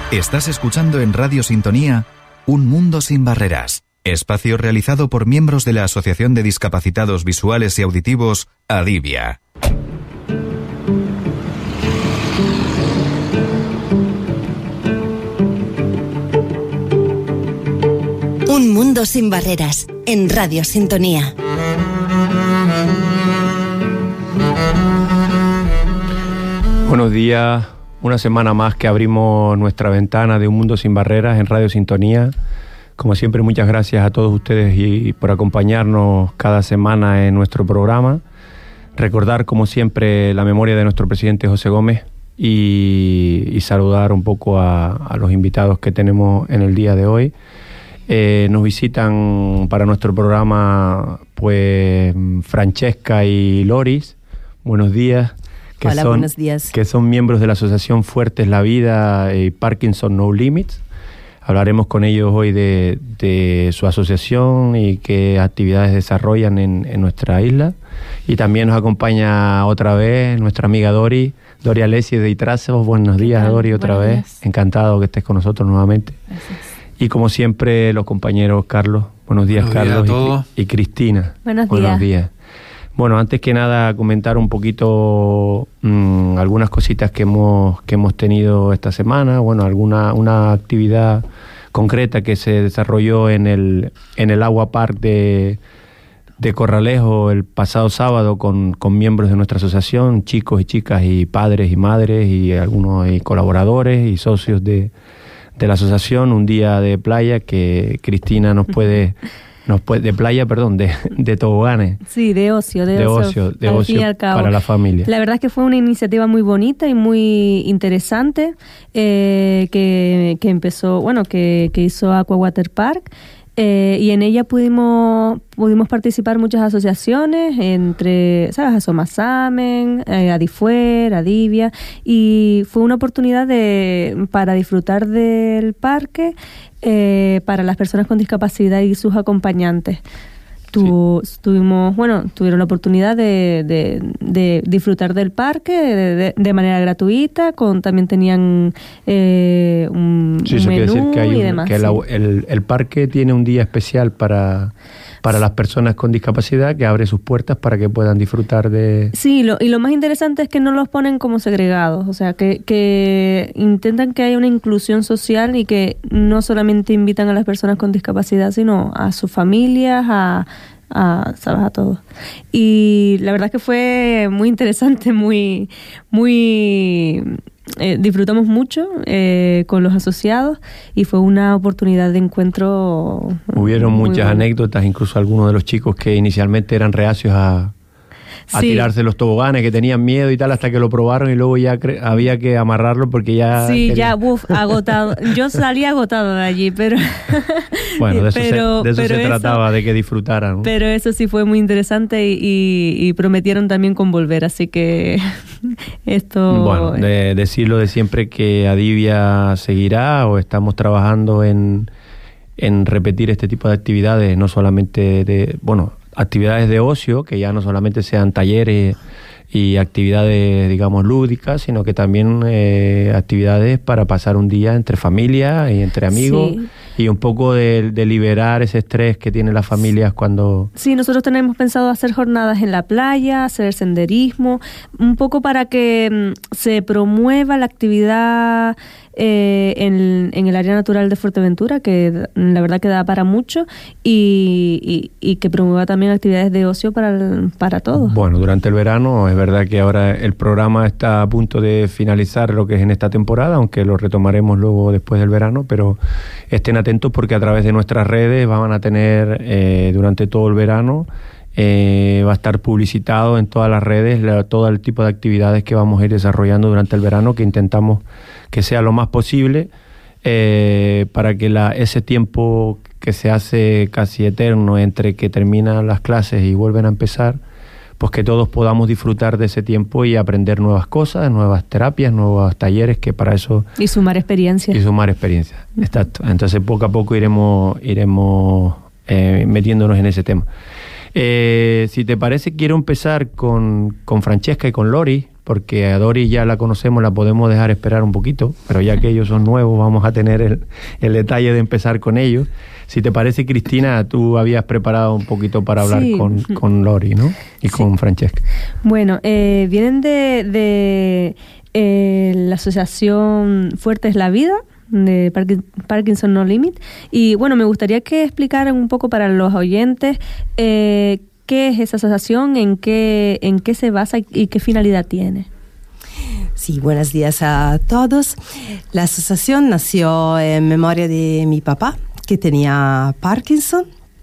Estás escuchando en Radio Sintonía Un Mundo Sin Barreras, espacio realizado por miembros de la Asociación de Discapacitados Visuales y Auditivos, Adivia. Un Mundo Sin Barreras, en Radio Sintonía. Buenos días. Una semana más que abrimos nuestra ventana de Un Mundo Sin Barreras en Radio Sintonía. Como siempre, muchas gracias a todos ustedes y por acompañarnos cada semana en nuestro programa. Recordar, como siempre, la memoria de nuestro presidente José Gómez y saludar un poco a los invitados que tenemos en el día de hoy. Nos visitan para nuestro programa pues Francesca y Loris. Buenos días. Hola, buenos días. Que son miembros de la Asociación Fuertes la Vida y Parkinson No Limits. Hablaremos con ellos hoy de su asociación y qué actividades desarrollan en nuestra isla. Y también nos acompaña otra vez nuestra amiga Dori Alessi de Itrazo. Buenos días, Dori, otra vez. Días. Encantado que estés con nosotros nuevamente. Gracias. Y como siempre, los compañeros Carlos. Buenos días, Carlos. Y Cristina. Buenos días. Bueno, antes que nada comentar un poquito algunas cositas que hemos tenido esta semana. Bueno, una actividad concreta que se desarrolló en el Agua Park de Corralejo el pasado sábado con miembros de nuestra asociación, chicos y chicas y padres y madres y algunos colaboradores y socios de la asociación. Un día de playa que Cristina nos puede de playa, perdón, de toboganes. Sí, de ocio para la familia. La verdad es que fue una iniciativa muy bonita y muy interesante que empezó, que hizo Aqua Water Park. Y en ella pudimos participar muchas asociaciones, entre, ¿sabes?, Asomasamen, Adifuer, Adivia, y fue una oportunidad para disfrutar del parque para las personas con discapacidad y sus acompañantes. Tuvieron la oportunidad de disfrutar del parque de manera gratuita, también tenían un menú decir que y demás. Que el parque tiene un día especial para las personas con discapacidad, que abre sus puertas para que puedan disfrutar de... Sí, y lo más interesante es que no los ponen como segregados, o sea, que intentan que haya una inclusión social y que no solamente invitan a las personas con discapacidad, sino a sus familias, a todos. Y la verdad es que fue muy interesante, muy disfrutamos mucho con los asociados y fue una oportunidad de encuentro. Hubieron muchas anécdotas, incluso algunos de los chicos que inicialmente eran reacios a tirarse los toboganes, que tenían miedo y tal, hasta que lo probaron y luego ya había que amarrarlo porque ya... Sí, agotado. Yo salí agotado de allí, pero... Bueno, de eso se trataba, de que disfrutaran, ¿no? Pero eso sí fue muy interesante y prometieron también con volver, así que esto... Bueno, decirlo de siempre que Adivia seguirá, o estamos trabajando en repetir este tipo de actividades, no solamente actividades de ocio, que ya no solamente sean talleres y actividades, digamos, lúdicas, sino que también actividades para pasar un día entre familia y entre amigos. Sí. Y un poco de liberar ese estrés que tienen las familias cuando... Sí, nosotros tenemos pensado hacer jornadas en la playa, hacer senderismo, un poco para que se promueva la actividad en el área natural de Fuerteventura, que la verdad que da para mucho, y que promueva también actividades de ocio para todos. Bueno, durante el verano es verdad que ahora el programa está a punto de finalizar lo que es en esta temporada, aunque lo retomaremos luego después del verano, pero estén atentos porque a través de nuestras redes van a tener durante todo el verano, va a estar publicitado en todas las redes todo el tipo de actividades que vamos a ir desarrollando durante el verano, que intentamos que sea lo más posible para que ese tiempo que se hace casi eterno entre que terminan las clases y vuelven a empezar, pues que todos podamos disfrutar de ese tiempo y aprender nuevas cosas, nuevas terapias, nuevos talleres, que para eso... Y sumar experiencias. Exacto. Entonces poco a poco iremos metiéndonos en ese tema. Si te parece, quiero empezar con Francesca y con Lori, porque a Dori ya la conocemos, la podemos dejar esperar un poquito, pero ya que ellos son nuevos, vamos a tener el detalle de empezar con ellos. Si te parece, Cristina, tú habías preparado un poquito para hablar con Lori, ¿no? Y con Francesca. Bueno, vienen de la asociación Fuerte es la Vida, de Parkinson No Limit, y bueno, me gustaría que explicaran un poco para los oyentes qué es esa asociación, en qué se basa y qué finalidad tiene. Sí, buenos días a todos. La asociación nació en memoria de mi papá, que tenía Parkinson.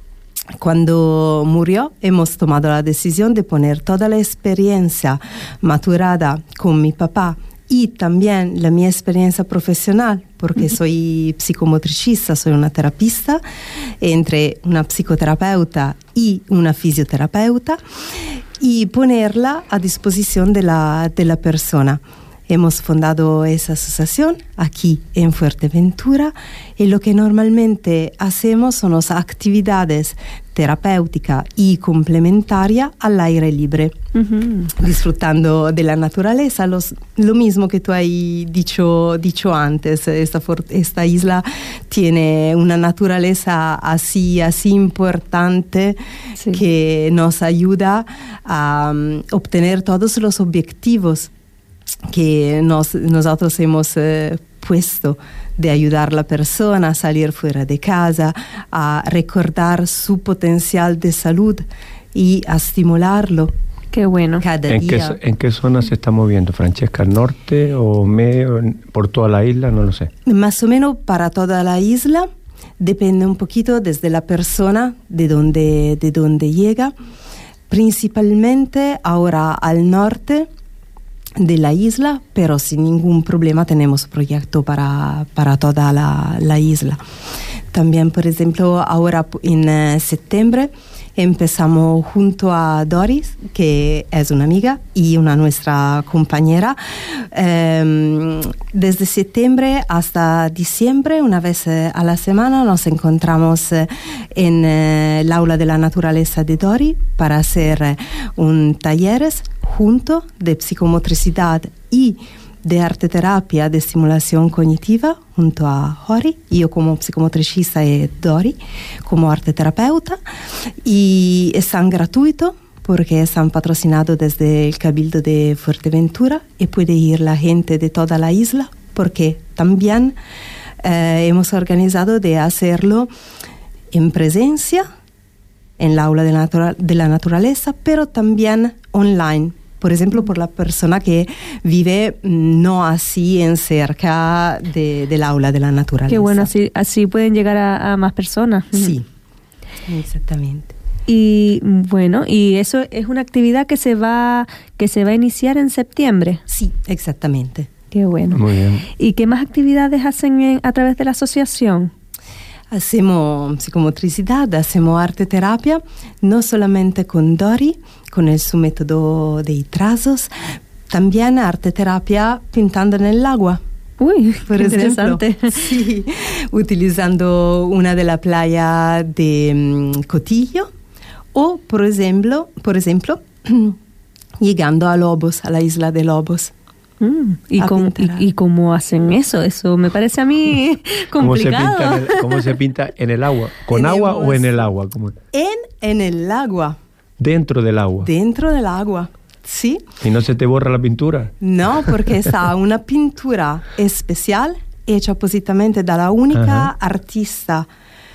Cuando murió, hemos tomado la decisión de poner toda la experiencia maturada con mi papá y también la mi experiencia profesional, porque soy psicomotricista, soy una terapista, entre una psicoterapeuta y una fisioterapeuta, y ponerla a disposición de la persona. Hemos fundado esa asociación aquí en Fuerteventura y lo que normalmente hacemos son las actividades terapéuticas y complementarias al aire libre, disfrutando de la naturaleza, lo mismo que tú has dicho antes. Esta isla tiene una naturaleza así importante, sí, que nos ayuda a obtener todos los objetivos que nosotros hemos puesto, de ayudar a la persona a salir fuera de casa, a recordar su potencial de salud y a estimularlo. Qué bueno. Cada día. ¿En qué zona se está moviendo, Francesca? ¿Norte o medio, por toda la isla? No lo sé. Más o menos para toda la isla. Depende un poquito desde la persona, de dónde llega. Principalmente ahora al norte de la isla, pero sin ningún problema tenemos proyecto para toda la isla. También, por ejemplo, ahora en septiembre empezamos junto a Doris, que es una amiga y nuestra compañera. Desde septiembre hasta diciembre, una vez a la semana, nos encontramos en el aula de la naturaleza de Dori para hacer un talleres junto de psicomotricidad y de arte terapia de estimulación cognitiva junto a Hori, yo como psicomotricista y Dori como arte terapeuta, y están gratuitos porque están patrocinados desde el Cabildo de Fuerteventura y puede ir la gente de toda la isla, porque también hemos organizado de hacerlo en presencia en el aula de la naturaleza, pero también online. Por ejemplo, por la persona que vive no así en cerca del aula de la naturaleza. Qué bueno, así pueden llegar a más personas. Sí, exactamente. Y bueno, y eso es una actividad que se va a iniciar en septiembre. Sí, exactamente. Qué bueno. Muy bien. ¿Y qué más actividades hacen a través de la asociación? Hacemos psicomotricidad, hacemos arte terapia, no solamente con Dori, con su método de trazos, también arte terapia pintando en el agua. Uy, por interesante. Ejemplo, sí, utilizando una de la playa de Cotillo, o por ejemplo, llegando a Lobos, a la isla de Lobos. ¿Y cómo hacen eso? Eso me parece a mí complicado. ¿Cómo se pinta en el agua? ¿Con agua o en el agua? ¿Cómo? En el agua. ¿Dentro del agua? Dentro del agua, sí. ¿Y no se te borra la pintura? No, porque está una pintura especial hecha positivamente de la única artista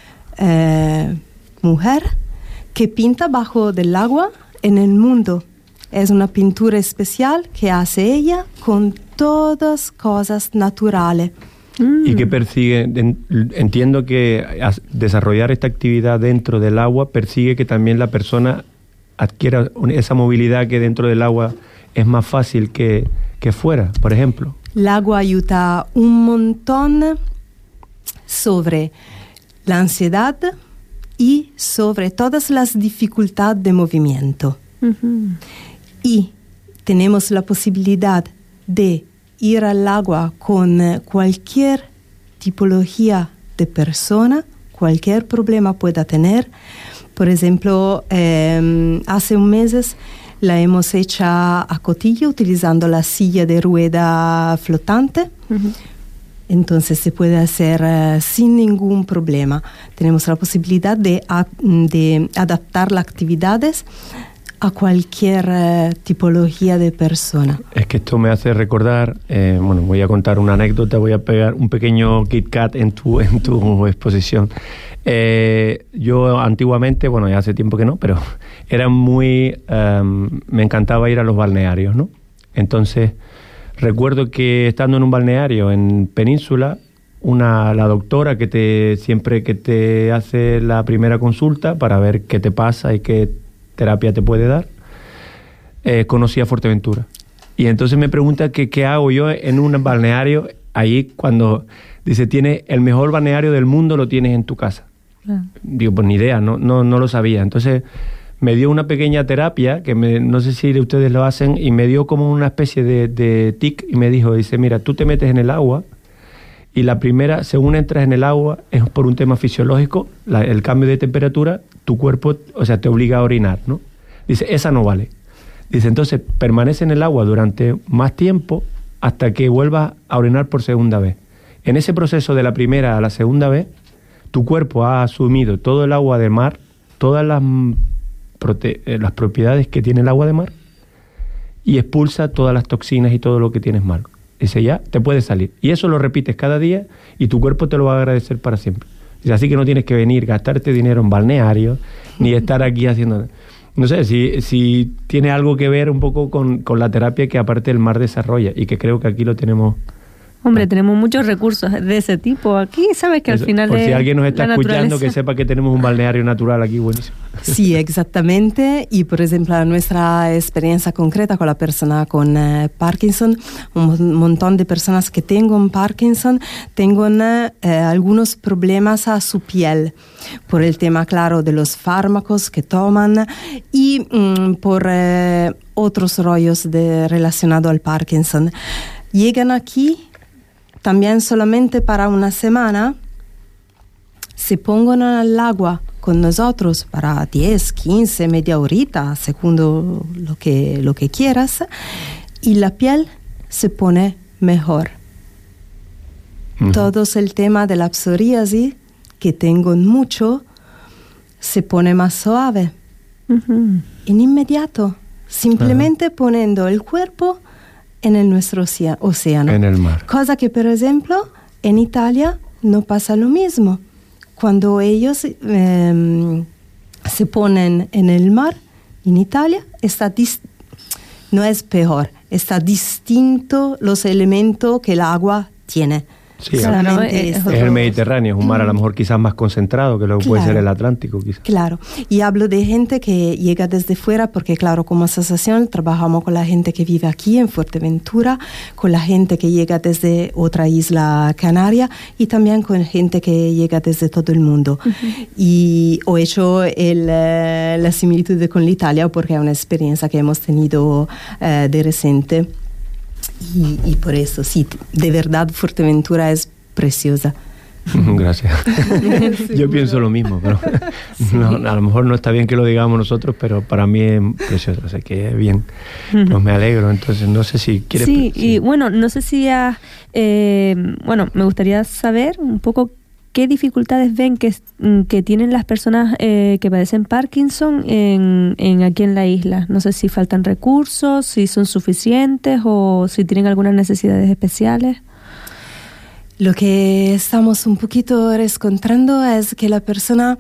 mujer que pinta bajo del agua en el mundo. Es una pintura especial que hace ella con todas cosas naturales. ¿Y qué persigue? Entiendo que desarrollar esta actividad dentro del agua persigue que también la persona adquiera esa movilidad que dentro del agua es más fácil que fuera, por ejemplo. El agua ayuda un montón sobre la ansiedad y sobre todas las dificultades de movimiento. Y tenemos la posibilidad de ir al agua con cualquier tipología de persona, cualquier problema pueda tener. Por ejemplo, hace un mes La hemos hecho a Cotillo utilizando la silla de rueda flotante. Entonces se puede hacer sin ningún problema. Tenemos la posibilidad de adaptar las actividades a cualquier tipología de persona. Es que esto me hace recordar, voy a contar una anécdota, voy a pegar un pequeño Kit Kat en tu exposición. Yo antiguamente, ya hace tiempo que no, pero era me encantaba ir a los balnearios, ¿no? Entonces, recuerdo que estando en un balneario en Península, la doctora siempre que te hace la primera consulta para ver qué te pasa y qué terapia te puede dar, conocí a Fuerteventura. Y entonces me pregunta que qué hago yo en un balneario ahí cuando dice, tiene el mejor balneario del mundo, lo tienes en tu casa. Digo, pues ni idea, no lo sabía. Entonces me dio una pequeña terapia, que no sé si ustedes lo hacen, y me dio como una especie de tic, y me dice, mira, tú te metes en el agua, y la primera, según entras en el agua, es por un tema fisiológico, el cambio de temperatura, tu cuerpo, te obliga a orinar, ¿no? Dice, esa no vale. Dice, entonces, permanece en el agua durante más tiempo hasta que vuelvas a orinar por segunda vez. En ese proceso de la primera a la segunda vez, tu cuerpo ha asumido todo el agua de mar, todas las propiedades que tiene el agua de mar, y expulsa todas las toxinas y todo lo que tienes malo. Dice, ya, te puedes salir. Y eso lo repites cada día y tu cuerpo te lo va a agradecer para siempre. Dice, así que no tienes que venir, gastarte dinero en balneario, ni estar aquí haciendo... No sé, si tiene algo que ver un poco con la terapia que aparte el mar desarrolla, y que creo que aquí lo tenemos... Hombre, tenemos muchos recursos de ese tipo aquí, ¿sabes? Que al final por si alguien nos está escuchando, que sepa que tenemos un balneario natural aquí buenísimo. Sí, exactamente. Y, por ejemplo, nuestra experiencia concreta con la persona con Parkinson, un montón de personas que tengan Parkinson, tengan algunos problemas a su piel, por el tema, claro, de los fármacos que toman y por otros rollos relacionados al Parkinson. Llegan aquí también solamente para una semana, se pongan al agua con nosotros para 10, 15, media horita, segundo lo que quieras, y la piel se pone mejor. Todo el tema de la psoriasis, que tengo mucho, se pone más suave. En inmediato, simplemente poniendo el cuerpo en nuestro océano. En el mar. Cosa que, por ejemplo, en Italia no pasa lo mismo. Cuando ellos se ponen en el mar, en Italia, no es peor, está distinto los elementos que el agua tiene. Sí, es el Mediterráneo, es un mar a lo mejor quizás más concentrado que lo que puede ser el Atlántico. Quizás. Claro, y hablo de gente que llega desde fuera porque, claro, como asociación trabajamos con la gente que vive aquí en Fuerteventura, con la gente que llega desde otra isla canaria y también con gente que llega desde todo el mundo. Y he hecho la similitud con l'Italia porque es una experiencia que hemos tenido de reciente. Y por eso, sí, de verdad Fuerteventura es preciosa. Gracias. Yo pienso lo mismo, pero a lo mejor no está bien que lo digamos nosotros, pero para mí es precioso, o sea que es bien. Pues me alegro, entonces no sé si quieres... Sí, y no sé si me gustaría saber un poco qué dificultades ven que tienen las personas que padecen Parkinson aquí en la isla. No sé si faltan recursos, si son suficientes o si tienen algunas necesidades especiales. Lo que estamos un poquito encontrando es que la persona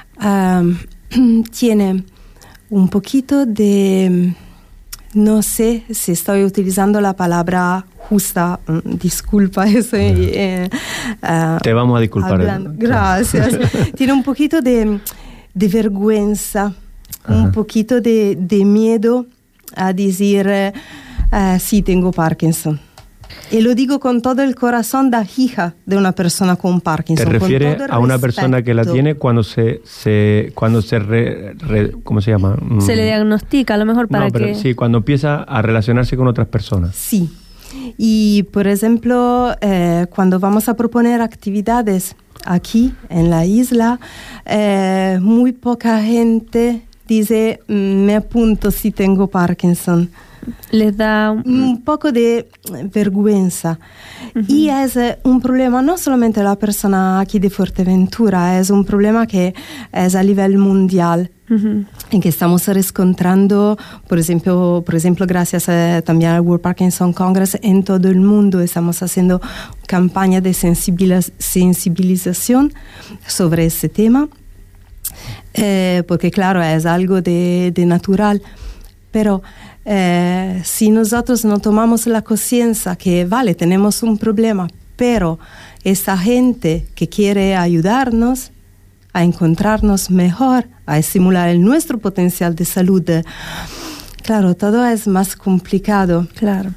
tiene un poquito de... No sé si estoy utilizando la palabra justa, disculpa eso. Te vamos a disculpar. Gracias. Tiene un poquito de vergüenza, un poquito de miedo a decir, sí, tengo Parkinson. Y lo digo con todo el corazón de hija de una persona con Parkinson. ¿Te refieres a una persona que la tiene cuando ¿cómo se llama? Se le diagnostica a lo mejor para que... Sí, cuando empieza a relacionarse con otras personas. Sí. Y, por ejemplo, cuando vamos a proponer actividades aquí en la isla, muy poca gente dice, me apunto si tengo Parkinson. Les da un poco de vergüenza. Y es un problema no solamente de la persona aquí de Fuerteventura, es un problema que es a nivel mundial. En que estamos rescontrando, por ejemplo, gracias también al World Parkinson Congress, en todo el mundo estamos haciendo campaña de sensibilización sobre ese tema, porque claro, es algo de natural, pero si nosotros no tomamos la conciencia que vale, tenemos un problema, pero esa gente que quiere ayudarnos a encontrarnos mejor, a estimular nuestro potencial de salud, claro, todo es más complicado. Claro,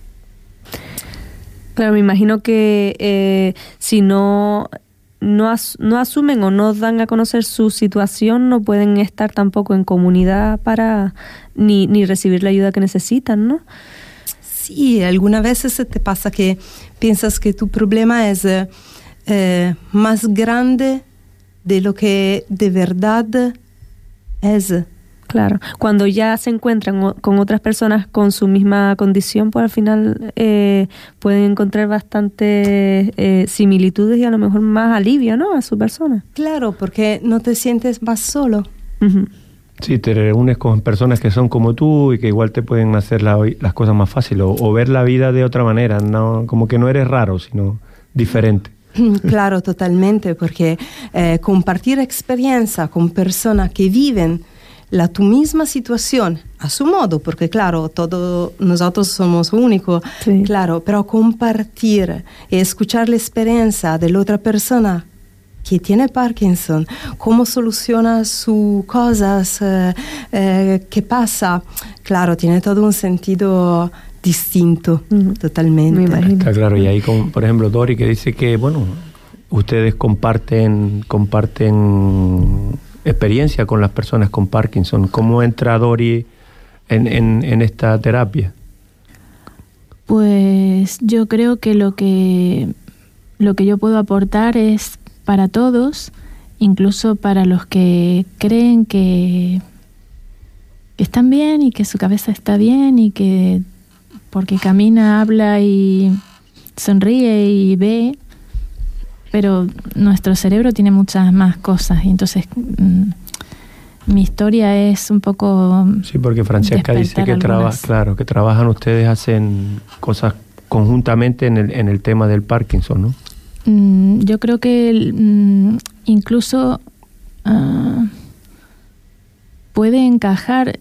me imagino que si no asumen o no dan a conocer su situación, no pueden estar tampoco en comunidad para ni recibir la ayuda que necesitan, ¿no? Sí, algunas veces te pasa que piensas que tu problema es más grande de lo que de verdad es. Claro, cuando ya se encuentran con otras personas con su misma condición, pues al final pueden encontrar bastantes similitudes y a lo mejor más alivio, ¿no?, a su persona. Claro, porque no te sientes más solo. Sí, te reúnes con personas que son como tú y que igual te pueden hacer las cosas más fáciles o ver la vida de otra manera, no, como que no eres raro, sino diferente. Claro, totalmente, porque compartir experiencia con personas que viven tu misma situación a su modo, porque claro, todos nosotros somos únicos, sí. Claro, pero compartir y escuchar la experiencia de la otra persona que tiene Parkinson, cómo soluciona sus cosas, qué pasa, claro, tiene todo un sentido distinto, totalmente. Está claro, y ahí, por ejemplo, Dori, que dice que, bueno, ustedes comparten experiencia con las personas con Parkinson. ¿Cómo entra Dori en esta terapia? Pues yo creo que lo que yo puedo aportar es para todos, incluso para los que creen que están bien y que su cabeza está bien y que porque camina, habla y sonríe y ve, pero nuestro cerebro tiene muchas más cosas y entonces mi historia es un poco... Sí, porque Francesca dice que que trabajan ustedes, hacen cosas conjuntamente en el tema del Parkinson, ¿no? Yo creo que incluso puede encajar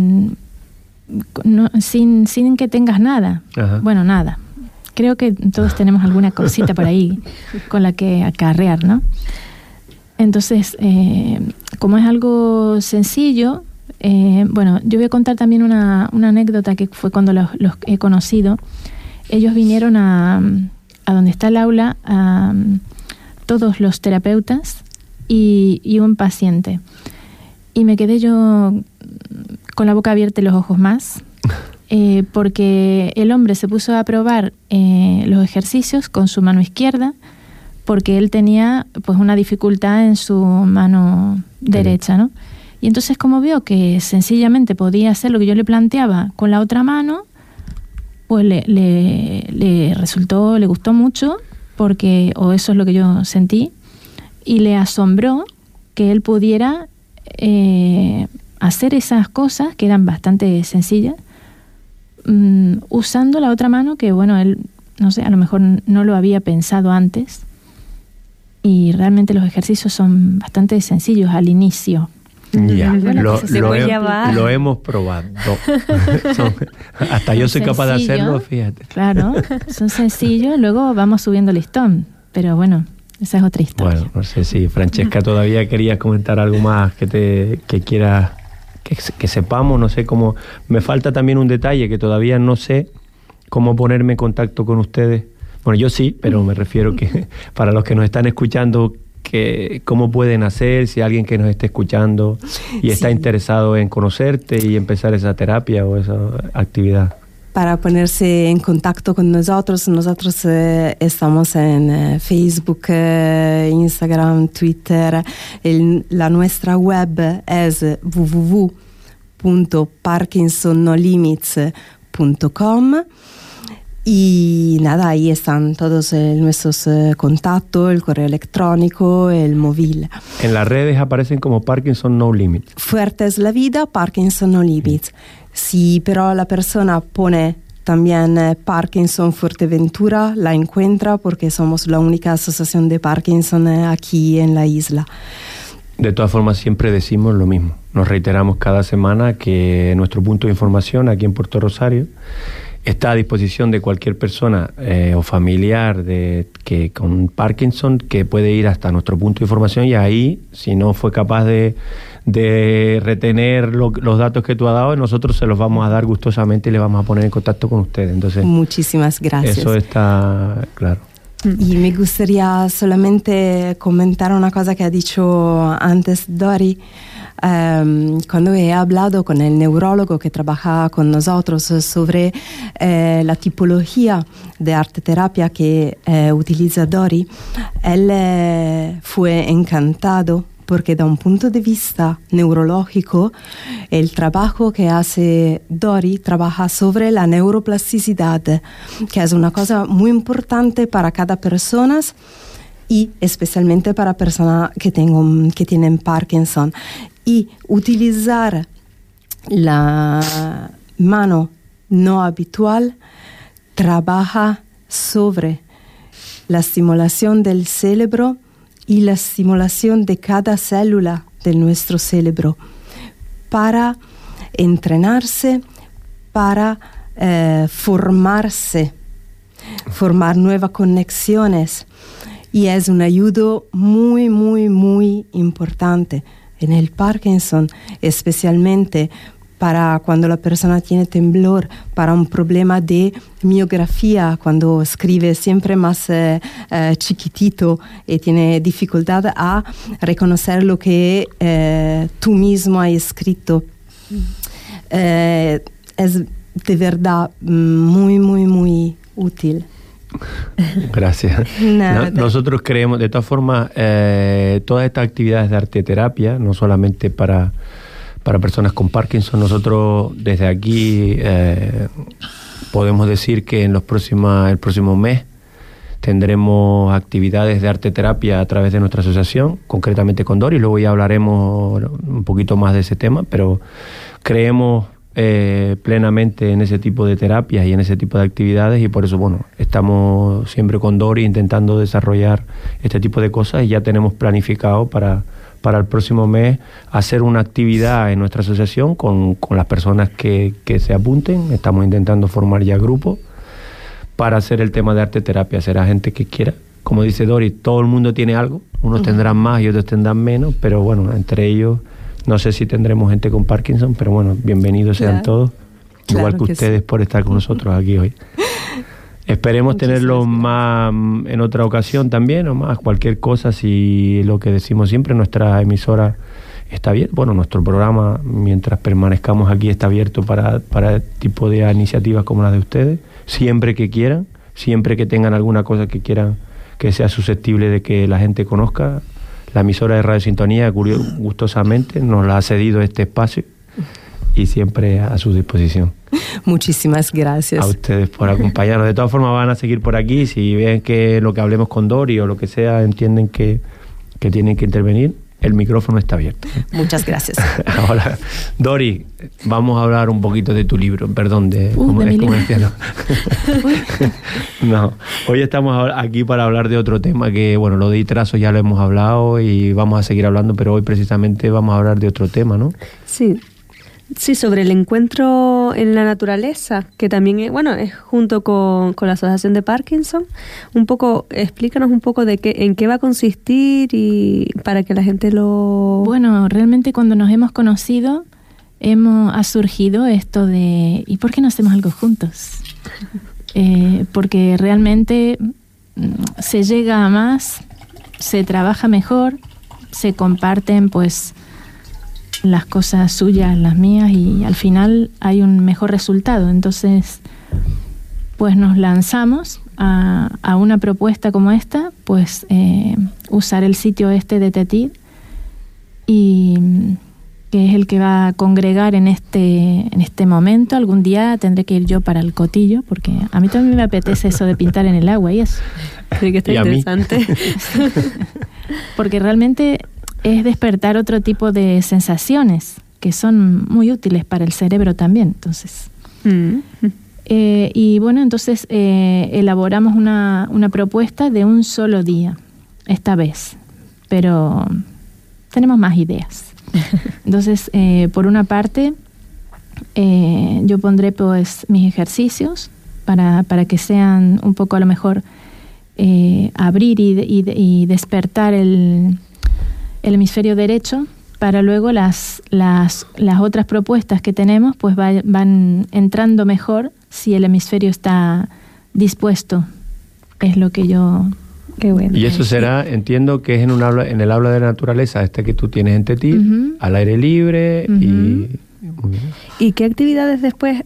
sin que tengas nada. Ajá. Bueno, nada. Creo que todos tenemos alguna cosita por ahí con la que acarrear, ¿no? Entonces, como es algo sencillo, bueno, yo voy a contar también una anécdota que fue cuando los he conocido. Ellos vinieron a donde está el aula, todos los terapeutas y un paciente. Y me quedé yo con la boca abierta y los ojos más, porque el hombre se puso a probar los ejercicios con su mano izquierda, porque él tenía pues una dificultad en su mano derecha, ¿no? Y entonces, como vio que sencillamente podía hacer lo que yo le planteaba con la otra mano, pues le resultó, le gustó mucho, porque, o eso es lo que yo sentí, y le asombró que él pudiera hacer esas cosas que eran bastante sencillas, usando la otra mano que, bueno, él, no sé, a lo mejor no lo había pensado antes, y realmente los ejercicios son bastante sencillos al inicio. Ya, lo hemos probado. Hasta yo soy capaz de hacerlo, fíjate. Claro, son sencillos, luego vamos subiendo listón, pero bueno, esa es otra historia. Bueno, no sé si Francesca todavía quería comentar algo más que quieras que sepamos, no sé cómo. Me falta también un detalle que todavía no sé cómo ponerme en contacto con ustedes. Bueno, yo sí, pero me refiero que para los que nos están escuchando, que cómo pueden hacer, si alguien que nos esté escuchando y está interesado en conocerte y empezar esa terapia o esa actividad. para ponerse en contacto con nosotros. Nosotros estamos en Facebook, Instagram, Twitter. La nuestra web es www.parkinsonnolimits.com. Y nada, ahí están todos nuestros contactos, el correo electrónico, el móvil. En las redes aparecen como Parkinson No Limits. Fuerte es la vida, Parkinson No Limits. Si pero la persona pone también Parkinson Fuerteventura, la encuentra porque somos la única asociación de Parkinson aquí en la isla. De todas formas, siempre decimos lo mismo. Nos reiteramos cada semana que nuestro punto de información aquí en Puerto Rosario está a disposición de cualquier persona o familiar que con Parkinson, que puede ir hasta nuestro punto de información, y ahí, si no fue capaz de retener los datos que tú has dado, nosotros se los vamos a dar gustosamente y le vamos a poner en contacto con ustedes. Entonces, muchísimas gracias. Eso está claro. Y me gustaría solamente comentar una cosa que ha dicho antes Dori. Cuando he hablado con el neurólogo que trabaja con nosotros sobre la tipología de arteterapia que utiliza Dori, él fue encantado porque da un punto de vista neurológico el trabajo que hace Dori trabaja sobre la neuroplasticidad, que es una cosa muy importante para cada persona y especialmente para personas que tienen Parkinson. Y utilizar la mano no habitual trabaja sobre la estimulación del cerebro y la estimulación de cada célula de nuestro cerebro para entrenarse, para formarse, formar nuevas conexiones. Y es un ayuda muy, muy, muy importante en el Parkinson, especialmente para cuando la persona tiene temblor, para un problema de miografía, cuando escribe siempre más chiquitito y tiene dificultad a reconocer lo que tú mismo has escrito. Es de verdad muy, muy, muy útil. Gracias. Nosotros creemos, de todas formas, todas estas actividades de arteterapia, no solamente para personas con Parkinson, nosotros desde aquí podemos decir que en el próximo mes tendremos actividades de arteterapia a través de nuestra asociación, concretamente con Dori. Luego ya hablaremos un poquito más de ese tema, pero creemos plenamente en ese tipo de terapias y en ese tipo de actividades, y por eso estamos siempre con Dori intentando desarrollar este tipo de cosas, y ya tenemos planificado para el próximo mes hacer una actividad en nuestra asociación con las personas que se apunten. Estamos intentando formar ya grupos para hacer el tema de arteterapia. Será gente que quiera. Como dice Dori, todo el mundo tiene algo, unos tendrán más y otros tendrán menos, pero entre ellos no sé si tendremos gente con Parkinson, pero bienvenidos sean todos, igual que ustedes, por estar con nosotros aquí hoy. Esperemos tenerlo más en otra ocasión también, o más cualquier cosa. Si lo que decimos siempre, nuestra emisora está abierta, nuestro programa, mientras permanezcamos aquí, está abierto para tipo de iniciativas como las de ustedes, siempre que quieran, siempre que tengan alguna cosa que quieran que sea susceptible de que la gente conozca. La emisora de Radio Sintonía gustosamente nos la ha cedido este espacio y siempre a su disposición. Muchísimas gracias. A ustedes por acompañarnos. De todas formas van a seguir por aquí. Si ven que lo que hablemos con Dori o lo que sea entienden que tienen que intervenir, el micrófono está abierto. Muchas gracias. Ahora, Dori, vamos a hablar un poquito de tu libro. Perdón, No, hoy estamos aquí para hablar de otro tema que, lo de trazos ya lo hemos hablado y vamos a seguir hablando, pero hoy precisamente vamos a hablar de otro tema, ¿no? Sí, sobre el encuentro en la naturaleza, que también es junto con la Asociación de Parkinson. Explícanos un poco en qué va a consistir y para que la gente lo... Bueno, realmente cuando nos hemos conocido ha surgido esto de ¿y por qué no hacemos algo juntos? Porque realmente se llega a más, se trabaja mejor, se comparten las cosas suyas, las mías, y al final hay un mejor resultado. Entonces, pues nos lanzamos a una propuesta como esta, pues usar el sitio este de Tetir, y que es el que va a congregar en este momento. Algún día tendré que ir yo para el Cotillo, porque a mí también me apetece eso de pintar en el agua y eso. Sí, que está interesante. Porque realmente es despertar otro tipo de sensaciones que son muy útiles para el cerebro también. Entonces, y bueno, entonces elaboramos una propuesta de un solo día, esta vez, pero tenemos más ideas. Entonces, por una parte, yo pondré pues mis ejercicios para que sean un poco, a lo mejor, abrir y despertar el hemisferio derecho, para luego las otras propuestas que tenemos pues van entrando mejor si el hemisferio está dispuesto. Es lo que yo... Qué bueno. Y eso será, entiendo que es en el aula de la naturaleza, que tú tienes en Tetir, al aire libre. ¿Y qué actividades después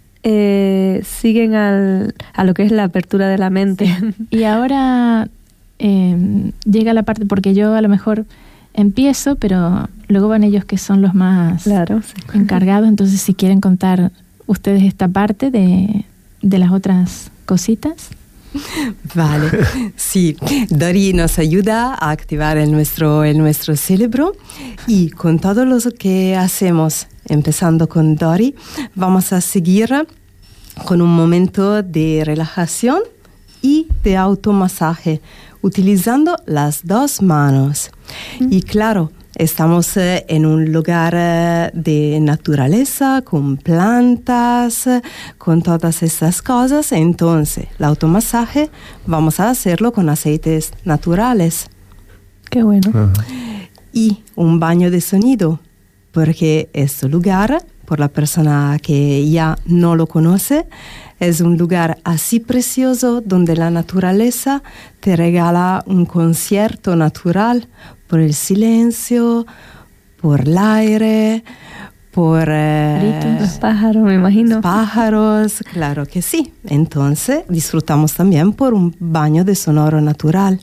siguen a lo que es la apertura de la mente? Y ahora llega la parte, porque yo a lo mejor empiezo, pero luego van ellos que son los más encargados. Entonces, si quieren contar ustedes esta parte de las otras cositas. Vale, sí, Dori nos ayuda a activar el nuestro cerebro, y con todo lo que hacemos, empezando con Dori, vamos a seguir con un momento de relajación y de automasaje, utilizando las dos manos. Y claro, estamos en un lugar de naturaleza, con plantas, con todas estas cosas. Entonces, el automasaje vamos a hacerlo con aceites naturales. Qué bueno. Y un baño de sonido, porque este lugar, por la persona que ya no lo conoce, es un lugar así precioso donde la naturaleza te regala un concierto natural por el silencio, por el aire, por los pájaros, me imagino. Pájaros, claro que sí. Entonces disfrutamos también por un baño de sonoro natural.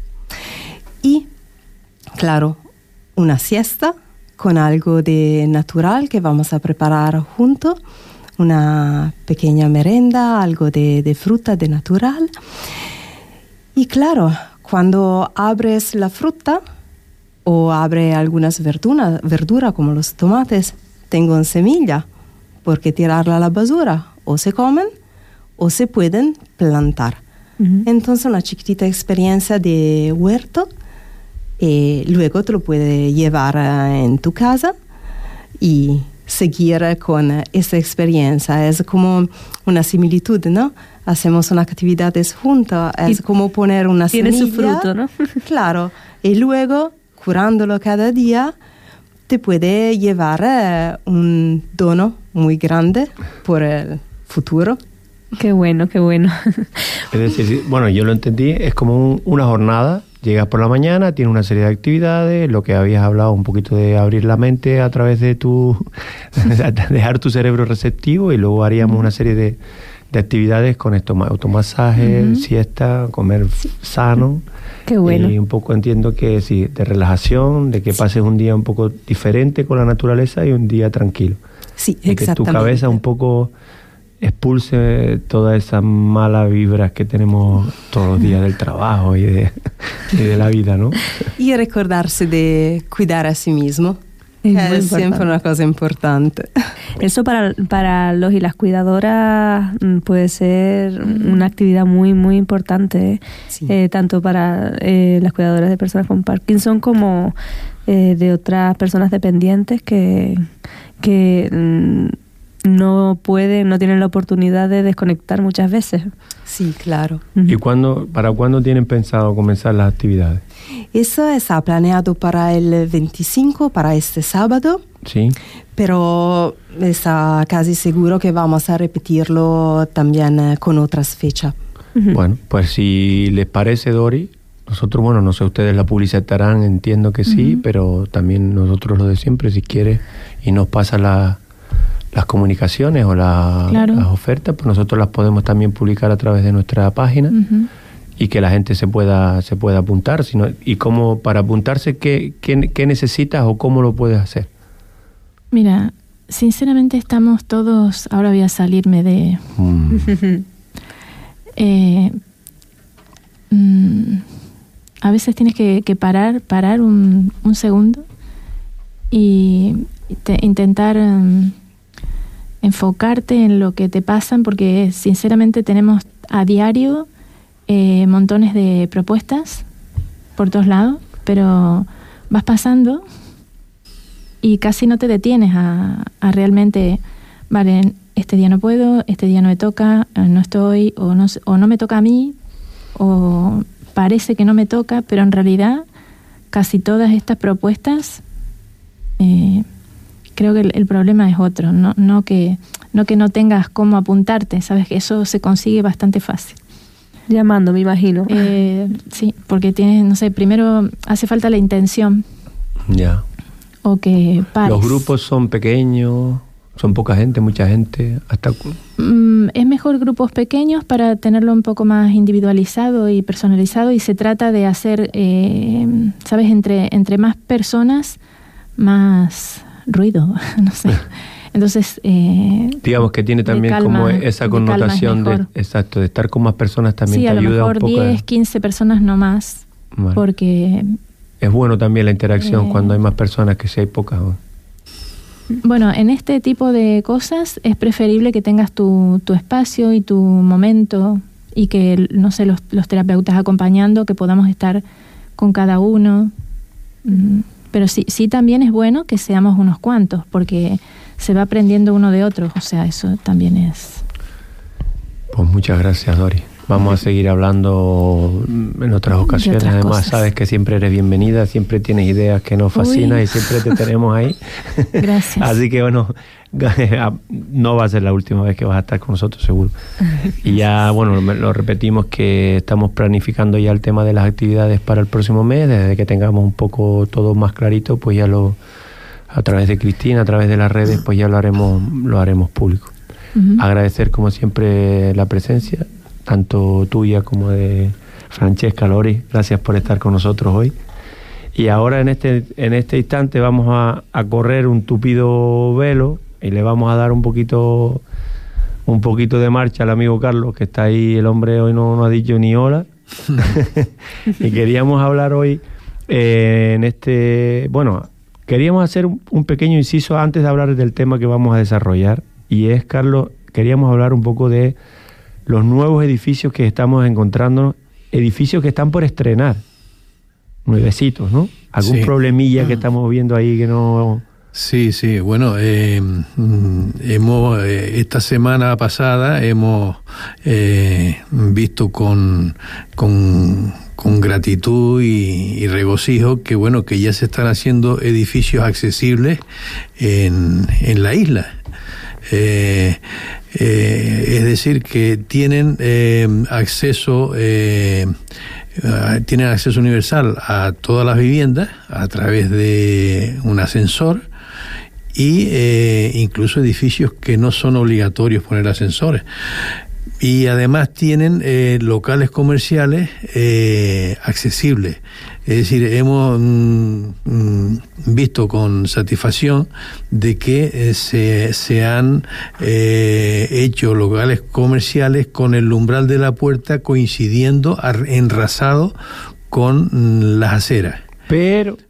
Y, claro, una siesta con algo de natural que vamos a preparar junto, una pequeña merenda, algo de fruta de natural. Y claro, cuando abres la fruta o abre algunas verduras como los tomates, tengo semilla, porque tirarla a la basura, o se comen o se pueden plantar. Entonces, una chiquitita experiencia de huerto, y luego te lo puedes llevar en tu casa y seguir con esa experiencia. Es como una similitud, ¿no? Hacemos una actividad juntas, es como poner una semilla. Tiene su fruto, ¿no? Claro, y luego, curándolo cada día, te puede llevar un dono muy grande por el futuro. Qué bueno, qué bueno. Es decir, bueno, yo lo entendí, es como una jornada. Llegas por la mañana, tienes una serie de actividades, lo que habías hablado un poquito de abrir la mente a través de dejar tu cerebro receptivo, y luego haríamos una serie de actividades con esto, automasaje, siesta, comer sano. Qué bueno. Y un poco entiendo que sí, de relajación, de que pases un día un poco diferente con la naturaleza y un día tranquilo. Sí, de exactamente. Que tu cabeza un poco expulse todas esas malas vibras que tenemos todos los días del trabajo y de la vida, ¿no? Y recordarse de cuidar a sí mismo. Es siempre una cosa importante. Eso para los y las cuidadoras puede ser una actividad muy, muy importante, Sí. Tanto para las cuidadoras de personas con Parkinson como de otras personas dependientes que no tienen la oportunidad de desconectar muchas veces. Sí, claro. ¿Y para cuándo tienen pensado comenzar las actividades? Eso está planeado para el 25, para este sábado. Sí. Pero está casi seguro que vamos a repetirlo también con otras fechas. Bueno, pues si les parece, Dori, nosotros, bueno, no sé, ustedes la publicitarán, entiendo que sí, pero también nosotros lo de siempre, si quieres, y nos pasa la las comunicaciones o claro. las ofertas, pues nosotros las podemos también publicar a través de nuestra página. Uh-huh. Y que la gente se pueda apuntar. Y cómo, para apuntarse, ¿qué necesitas o cómo lo puedes hacer? Mira, sinceramente estamos todos... Ahora voy a salirme de... A veces tienes que parar un segundo y intentar enfocarte en lo que te pasan, porque sinceramente tenemos a diario montones de propuestas por todos lados, pero vas pasando y casi no te detienes a realmente, vale, este día no puedo, este día no me toca, no estoy, o no me toca a mí, o parece que no me toca, pero en realidad casi todas estas propuestas, creo que el problema es otro, no que no tengas cómo apuntarte, sabes que eso se consigue bastante fácil. Llamando, me imagino. Sí, porque tienes, no sé, primero hace falta la intención. Ya. O que pares. ¿Los grupos son pequeños? ¿Son poca gente, mucha gente? Hasta es mejor grupos pequeños para tenerlo un poco más individualizado y personalizado, y se trata de hacer, ¿sabes? Entre más personas, más ruido, no sé. Entonces, digamos que tiene también calma, como esa connotación de estar con más personas también, sí, te ayuda un poco. Sí, a lo mejor 10, 15 personas no más, vale. Porque... Es bueno también la interacción cuando hay más personas que si hay pocas. Bueno, en este tipo de cosas es preferible que tengas tu espacio y tu momento, y que, no sé, los terapeutas acompañando, que podamos estar con cada uno. Pero sí también es bueno que seamos unos cuantos, porque se va aprendiendo uno de otros, o sea, eso también es... Pues muchas gracias, Dori. Vamos a seguir hablando en otras ocasiones. Además, cosas. Sabes que siempre eres bienvenida, siempre tienes ideas que nos fascinan. Uy. Y siempre te tenemos ahí. Gracias. Así que bueno, no va a ser la última vez que vas a estar con nosotros, seguro. Y ya, bueno, lo repetimos, que estamos planificando ya el tema de las actividades para el próximo mes. Desde que tengamos un poco todo más clarito, pues ya a través de Cristina, a través de las redes, pues ya lo haremos público. Uh-huh. Agradecer como siempre la presencia, tanto tuya como de Francesca, Lori. Gracias por estar con nosotros hoy. Y ahora en este instante vamos a correr un tupido velo y le vamos a dar un poquito de marcha al amigo Carlos, que está ahí. El hombre hoy no ha dicho ni hola. Y queríamos hablar hoy queríamos hacer un pequeño inciso antes de hablar del tema que vamos a desarrollar, y es, Carlos, queríamos hablar un poco de los nuevos edificios que estamos encontrando, edificios que están por estrenar, nuevecitos, ¿no? ¿Algún problemilla que estamos viendo ahí que no...? Sí, bueno, esta semana pasada hemos visto con gratitud y regocijo que, bueno, que ya se están haciendo edificios accesibles en la isla. Es decir, que tienen acceso universal a todas las viviendas a través de un ascensor, y incluso edificios que no son obligatorios poner ascensores. Y además tienen locales comerciales accesibles. Es decir, hemos visto con satisfacción de que se han hecho locales comerciales con el umbral de la puerta coincidiendo enrasado con las aceras. Pero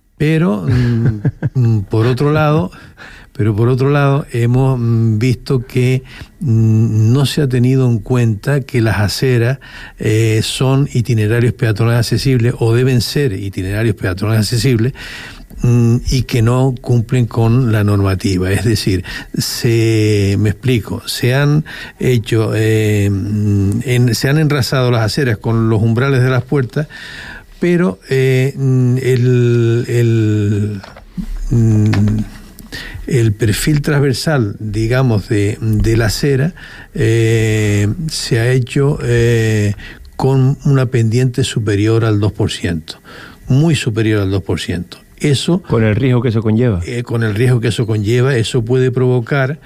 por otro lado hemos visto que no se ha tenido en cuenta que las aceras son itinerarios peatonales accesibles, o deben ser itinerarios peatonales accesibles, y que no cumplen con la normativa. Es decir, se han hecho, se han enrasado las aceras con los umbrales de las puertas, pero el perfil transversal, digamos, de la acera se ha hecho con una pendiente superior al 2%, muy superior al 2%. Eso, con el riesgo que eso conlleva. Eso puede provocar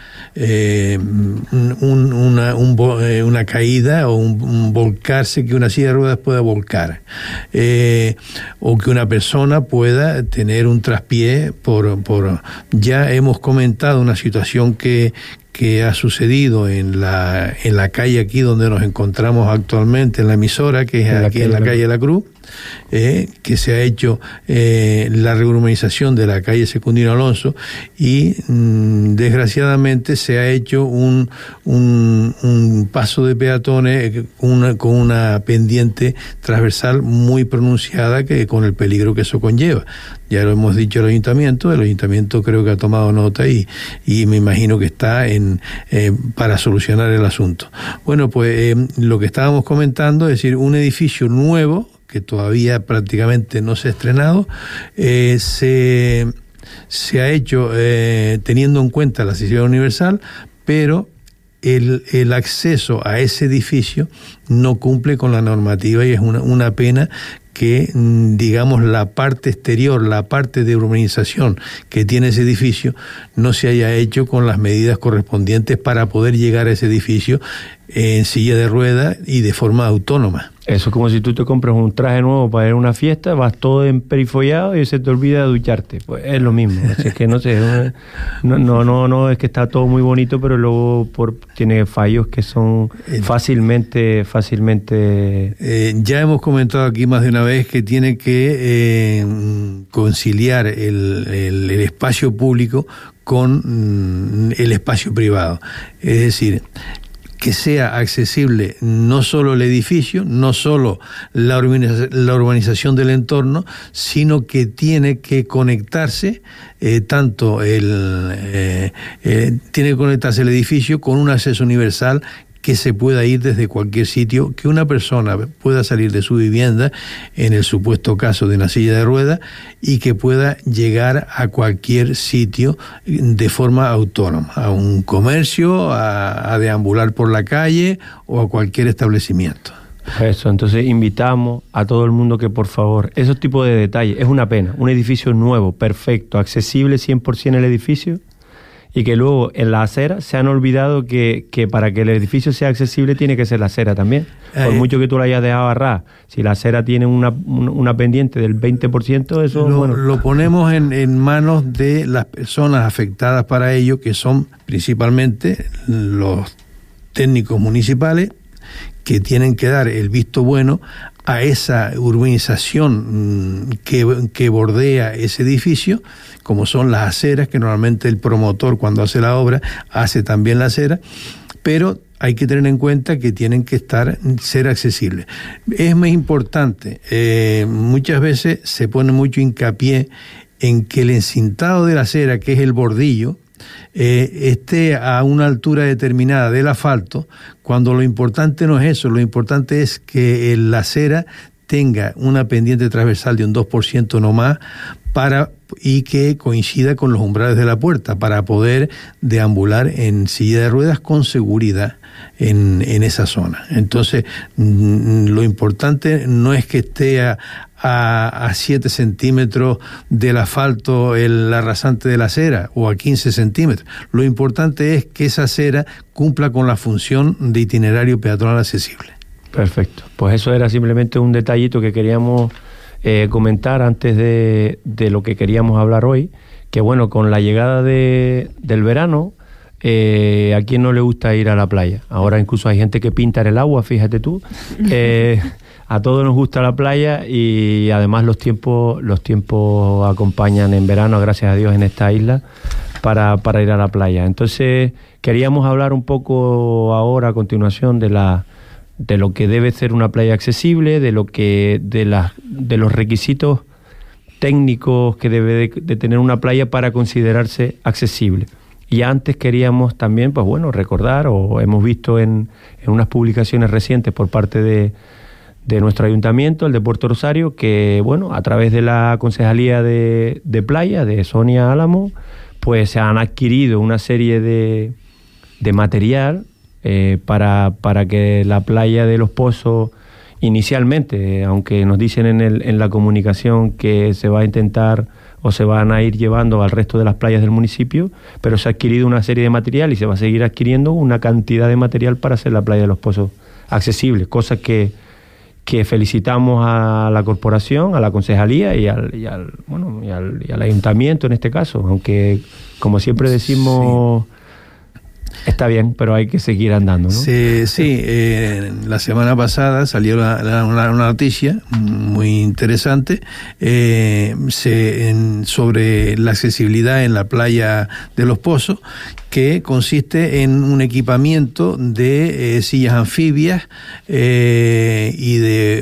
una caída o un volcarse, que una silla de ruedas pueda volcar, o que una persona pueda tener un traspié ya hemos comentado una situación que ha sucedido en la calle aquí donde nos encontramos actualmente en la emisora, que es aquí en la calle de la Cruz, que se ha hecho la reurbanización de la calle Secundino Alonso y desgraciadamente se ha hecho un paso de peatones con una pendiente transversal muy pronunciada, que con el peligro que eso conlleva. Ya lo hemos dicho el ayuntamiento creo que ha tomado nota y me imagino que está para solucionar el asunto. Bueno, pues lo que estábamos comentando, es decir, un edificio nuevo que todavía prácticamente no se ha estrenado, se ha hecho teniendo en cuenta la accesibilidad universal, pero el acceso a ese edificio no cumple con la normativa y es una pena que, digamos, la parte exterior, la parte de urbanización que tiene ese edificio no se haya hecho con las medidas correspondientes para poder llegar a ese edificio en silla de ruedas y de forma autónoma. Eso es como si tú te compras un traje nuevo para ir a una fiesta, vas todo emperifollado y se te olvida de ducharte. Pues es lo mismo. Es que no sé, no es que está todo muy bonito, pero luego tiene fallos que son fácilmente. Ya hemos comentado aquí más de una vez que tiene que conciliar el espacio público con el espacio privado. Es decir, que sea accesible no solo el edificio, no solo la urbanización del entorno, sino que tiene que conectarse tiene que conectarse el edificio con un acceso universal, que se pueda ir desde cualquier sitio, que una persona pueda salir de su vivienda, en el supuesto caso de una silla de ruedas, y que pueda llegar a cualquier sitio de forma autónoma, a un comercio, a deambular por la calle o a cualquier establecimiento. Eso, entonces invitamos a todo el mundo que por favor, esos tipos de detalles, es una pena, un edificio nuevo, perfecto, accesible 100% el edificio, y que luego en la acera se han olvidado que para que el edificio sea accesible tiene que ser la acera también. Por mucho que tú la hayas dejado agarrar, si la acera tiene una pendiente del 20%, eso lo ponemos en manos de las personas afectadas para ello, que son principalmente los técnicos municipales, que tienen que dar el visto bueno a esa urbanización que bordea ese edificio, como son las aceras, que normalmente el promotor, cuando hace la obra, hace también la acera, pero hay que tener en cuenta que tienen que ser accesibles. Es más importante, muchas veces se pone mucho hincapié en que el encintado de la acera, que es el bordillo, esté a una altura determinada del asfalto, cuando lo importante no es eso, lo importante es que la acera tenga una pendiente transversal de un 2% no más, y que coincida con los umbrales de la puerta, para poder deambular en silla de ruedas con seguridad en esa zona. Entonces, lo importante no es que esté a 7 centímetros del asfalto la rasante de la acera, o a 15 centímetros. Lo importante es que esa acera cumpla con la función de itinerario peatonal accesible. Perfecto. Pues eso era simplemente un detallito que queríamos comentar antes de lo que queríamos hablar hoy, que bueno, con la llegada del verano, ¿a quién no le gusta ir a la playa? Ahora incluso hay gente que pinta en el agua, fíjate tú. A todos nos gusta la playa, y además los tiempos acompañan en verano, gracias a Dios, en esta isla para ir a la playa. Entonces queríamos hablar un poco ahora a continuación de lo que debe ser una playa accesible, de los requisitos técnicos que debe de tener una playa para considerarse accesible. Y antes queríamos también, pues bueno, recordar, o hemos visto en unas publicaciones recientes por parte de nuestro ayuntamiento, el de Puerto Rosario, que bueno, a través de la Concejalía de Playa, de Sonia Álamo, pues se han adquirido una serie de material para que la playa de Los Pozos inicialmente, aunque nos dicen en la comunicación que se va a intentar o se van a ir llevando al resto de las playas del municipio, pero se ha adquirido una serie de material y se va a seguir adquiriendo una cantidad de material para hacer la playa de Los Pozos accesible, cosa que felicitamos a la corporación, a la concejalía y al ayuntamiento en este caso, aunque como siempre decimos... Sí. Está bien, pero hay que seguir andando, ¿no? Sí, la semana pasada salió una noticia muy interesante sobre la accesibilidad en la playa de Los Pozos, que consiste en un equipamiento de sillas anfibias y de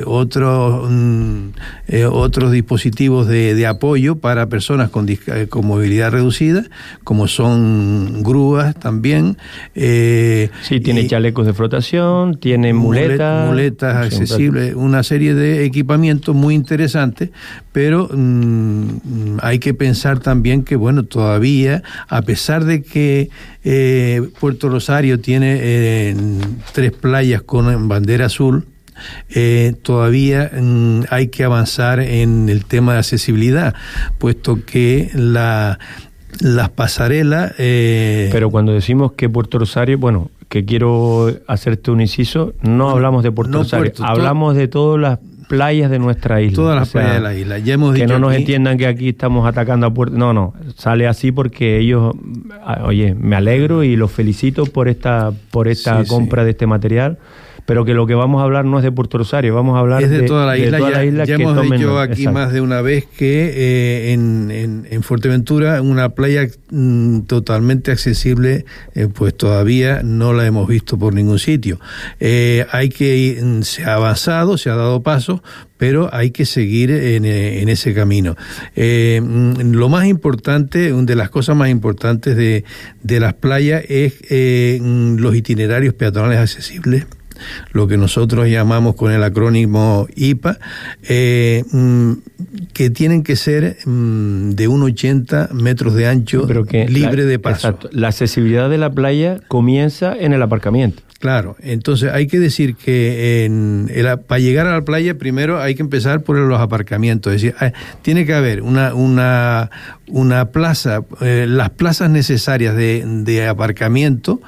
otros dispositivos de apoyo para personas con movilidad reducida, como son grúas también. Sí, tiene chalecos de flotación, tiene muletas accesibles, una serie de equipamientos muy interesantes, pero hay que pensar también que, bueno, todavía, a pesar de que Puerto Rosario tiene 3 playas con bandera azul, todavía hay que avanzar en el tema de accesibilidad, puesto que las pasarelas... Pero cuando decimos que Puerto Rosario, bueno, que quiero hacerte un inciso, no hablamos de Puerto Rosario, hablamos de todas las playas de nuestra isla. Todas las playas de la isla. Ya hemos que dicho no nos aquí, entiendan que aquí estamos atacando a Puerto... No, sale así porque ellos... Oye, me alegro y los felicito por esta compra de este material, pero que lo que vamos a hablar no es de Puerto Rosario, vamos a hablar de toda la isla. Ya hemos dicho aquí exacto. Más de una vez que en Fuerteventura una playa totalmente accesible, pues todavía no la hemos visto por ningún sitio. Se ha avanzado, se ha dado paso, pero hay que seguir en ese camino. Lo más importante, una de las cosas más importantes de las playas es los itinerarios peatonales accesibles, lo que nosotros llamamos con el acrónimo IPA, que tienen que ser de 1,80 metros de ancho, pero libre de paso. Exacto. La accesibilidad de la playa comienza en el aparcamiento. Claro, entonces hay que decir que para llegar a la playa primero hay que empezar por los aparcamientos, es decir, tiene que haber una plaza, las plazas necesarias de aparcamiento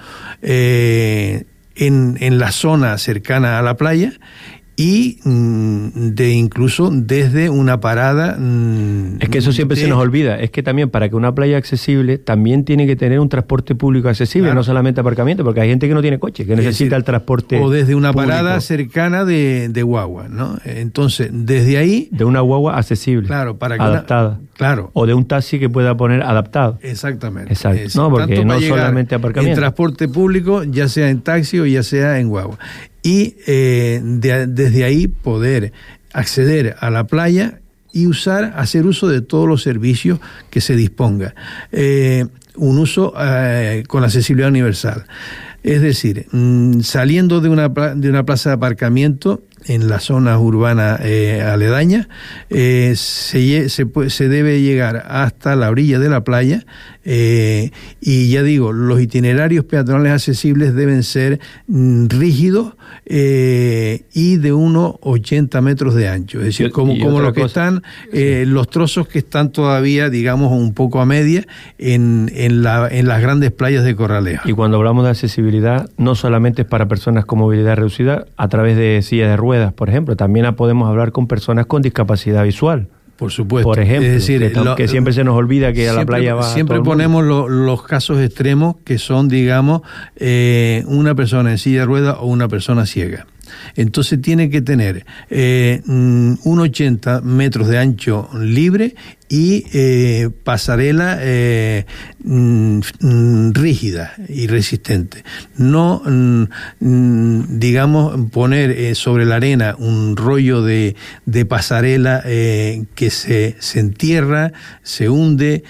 en la zona cercana a la playa y incluso desde una parada. Es que eso siempre se nos olvida, es que también para que una playa accesible también tiene que tener un transporte público accesible, claro. No solamente aparcamiento, porque hay gente que no tiene coche, que necesita el transporte o desde una público. Parada cercana de guagua, ¿no? Entonces, desde ahí... De una guagua accesible, claro, para que adaptada. Claro. O de un taxi que pueda poner adaptado. Exactamente. Exacto. No, porque no solamente aparcamiento. En transporte público, ya sea en taxi o ya sea en guagua. Y desde ahí poder acceder a la playa y hacer uso de todos los servicios que se disponga. Un uso con accesibilidad universal. Es decir, saliendo de una plaza de aparcamiento en las zonas urbanas aledañas, se debe llegar hasta la orilla de la playa, y ya digo, los itinerarios peatonales accesibles deben ser rígidos y de unos 80 metros de ancho, es decir, como los que están, los trozos que están todavía, digamos, un poco a media en las grandes playas de Corralejo. Y cuando hablamos de accesibilidad, no solamente es para personas con movilidad reducida a través de sillas de ruedas, por ejemplo, también podemos hablar con personas con discapacidad visual. Por supuesto. Por ejemplo, es decir, que siempre se nos olvida que a la playa va siempre todo el ponemos los casos extremos que son, digamos, una persona en silla de ruedas o una persona ciega. Entonces tiene que tener 1,80 metros de ancho libre y pasarela rígida y resistente. No, digamos, poner sobre la arena un rollo de pasarela que se entierra, se hunde,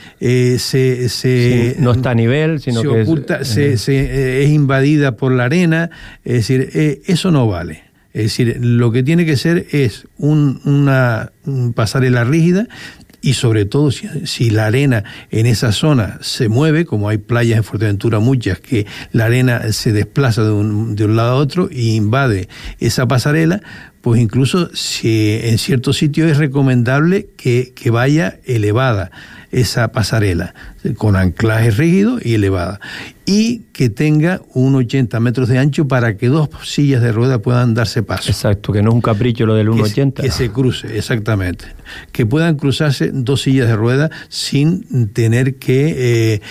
no está a nivel, sino se que oculta, es invadida por la arena. Es decir, eso no vale. Es decir, lo que tiene que ser es una pasarela rígida, y sobre todo si la arena en esa zona se mueve, como hay playas en Fuerteventura muchas, que la arena se desplaza de un lado a otro y invade esa pasarela, pues incluso si en ciertos sitios es recomendable que vaya elevada esa pasarela, con anclaje rígido y elevada, y que tenga un 80 metros de ancho para que 2 sillas de rueda puedan darse paso. Exacto, que no es un capricho lo del 1,80. Que se cruce, exactamente. Que puedan cruzarse 2 sillas de rueda sin tener que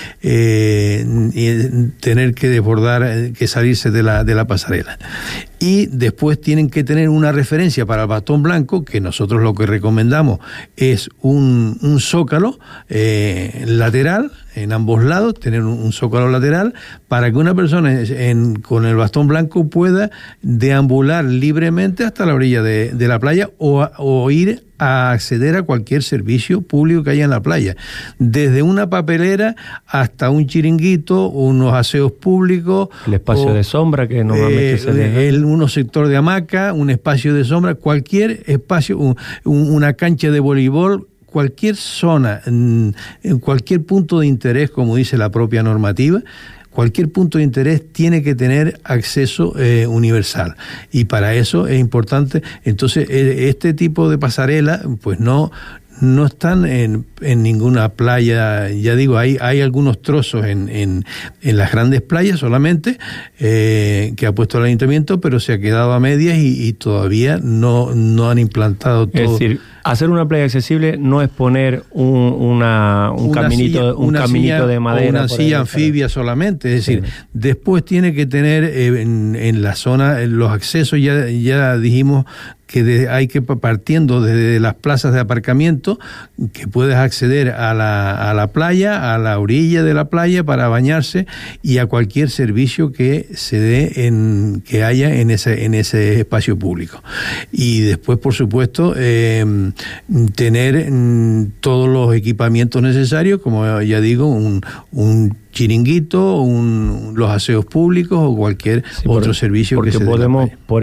desbordar, que salirse de la pasarela. Y después tienen que tener una referencia para el bastón blanco, que nosotros lo que recomendamos es un zócalo lateral, en ambos lados, tener un zócalo lateral, para que una persona con el bastón blanco pueda deambular libremente hasta la orilla de la playa o ir a acceder a cualquier servicio público que haya en la playa, desde una papelera hasta un chiringuito, unos aseos públicos, el espacio de sombra que normalmente se deja, unos sector de hamaca, un espacio de sombra, cualquier espacio, una cancha de voleibol, cualquier zona, en cualquier punto de interés, como dice la propia normativa. Cualquier punto de interés tiene que tener acceso universal, y para eso es importante. Entonces, este tipo de pasarela, pues no están en ninguna playa. Ya digo, hay algunos trozos en las grandes playas solamente, que ha puesto el ayuntamiento, pero se ha quedado a medias y todavía no han implantado todo. Es decir, hacer una playa accesible no es poner un caminito de madera. Una silla anfibia solamente. Es decir, después tiene que tener en la zona, en los accesos, ya dijimos que hay que, partiendo desde las plazas de aparcamiento, que puedes acceder a la playa, a la orilla de la playa para bañarse, y a cualquier servicio que se dé que haya en ese espacio público. Y después, por supuesto, tener todos los equipamientos necesarios, como ya digo, un chiringuito, los aseos públicos o cualquier otro servicio que se dé. Porque podemos, por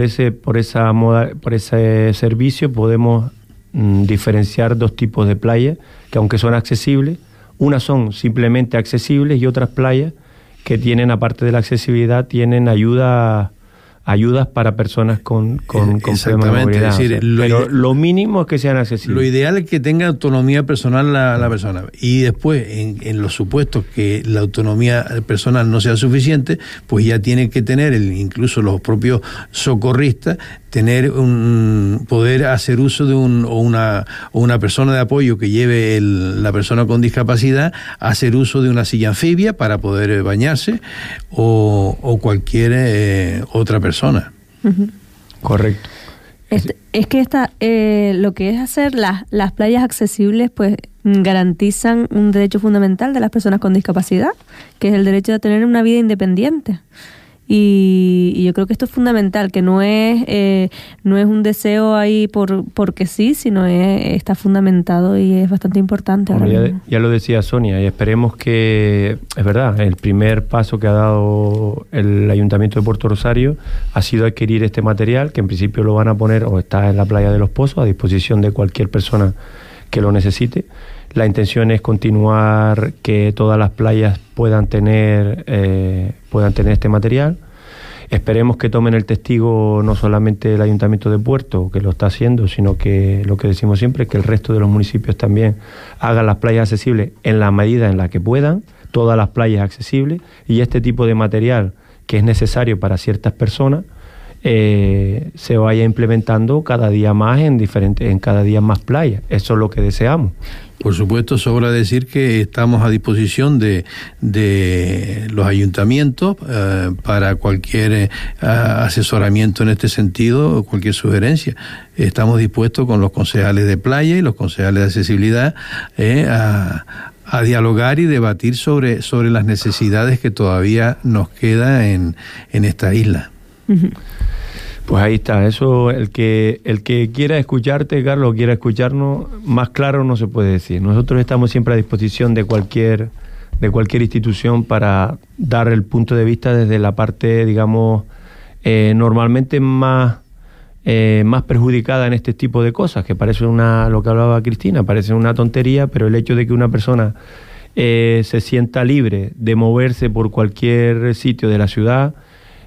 ese servicio, podemos diferenciar 2 tipos de playas, que aunque son accesibles, unas son simplemente accesibles y otras playas que tienen, aparte de la accesibilidad, tienen ayudas para personas con problemas de movilidad. Es decir, pero lo mínimo es que sean accesibles. Lo ideal es que tenga autonomía personal la persona. Y después, en los supuestos que la autonomía personal no sea suficiente, pues ya tiene que tener, incluso los propios socorristas, poder hacer uso de una persona de apoyo que lleve la persona con discapacidad, hacer uso de una silla anfibia para poder bañarse, o cualquier otra persona. Uh-huh. Correcto. Es que lo que es hacer las playas accesibles, pues garantizan un derecho fundamental de las personas con discapacidad, que es el derecho de tener una vida independiente. Y yo creo que esto es fundamental, que no es un deseo ahí porque sí, sino está fundamentado y es bastante importante. Ya lo decía Sonia, y esperemos que, es verdad, el primer paso que ha dado el Ayuntamiento de Puerto Rosario ha sido adquirir este material, que en principio lo van a poner, o está en la playa de Los Pozos, a disposición de cualquier persona que lo necesite. La intención es continuar, que todas las playas puedan tener este material. Esperemos que tomen el testigo no solamente el Ayuntamiento de Puerto, que lo está haciendo, sino que lo que decimos siempre es que el resto de los municipios también hagan las playas accesibles en la medida en la que puedan, todas las playas accesibles, y este tipo de material que es necesario para ciertas personas se vaya implementando cada día más en cada día más playas. Eso es lo que deseamos. Por supuesto, sobra decir que estamos a disposición de los ayuntamientos para cualquier asesoramiento en este sentido, o cualquier sugerencia. Estamos dispuestos con los concejales de playa y los concejales de accesibilidad a dialogar y debatir sobre las necesidades que todavía nos queda en esta isla. Uh-huh. Pues ahí está, eso, el que quiera escucharte, Carlos, quiera escucharnos, más claro no se puede decir. Nosotros estamos siempre a disposición de cualquier institución para dar el punto de vista desde la parte, digamos, normalmente más perjudicada en este tipo de cosas, que parece lo que hablaba Cristina, parece una tontería, pero el hecho de que una persona se sienta libre de moverse por cualquier sitio de la ciudad,